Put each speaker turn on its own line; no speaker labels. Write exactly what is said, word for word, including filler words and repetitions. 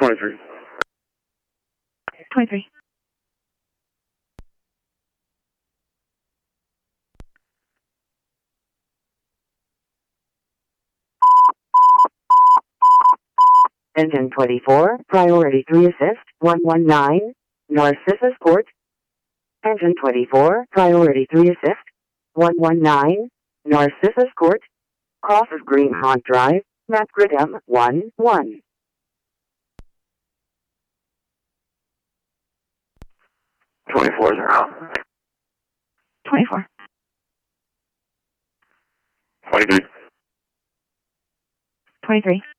twenty-three.
twenty-three.
Engine twenty-four, priority three assist, one one nine, Narcissus Court. Engine twenty-four, priority three assist, one one nine, Narcissus Court. Crosses Greenhawk Drive, map grid M one one.
twenty-four zero.
twenty-four.
twenty-three.
twenty-three.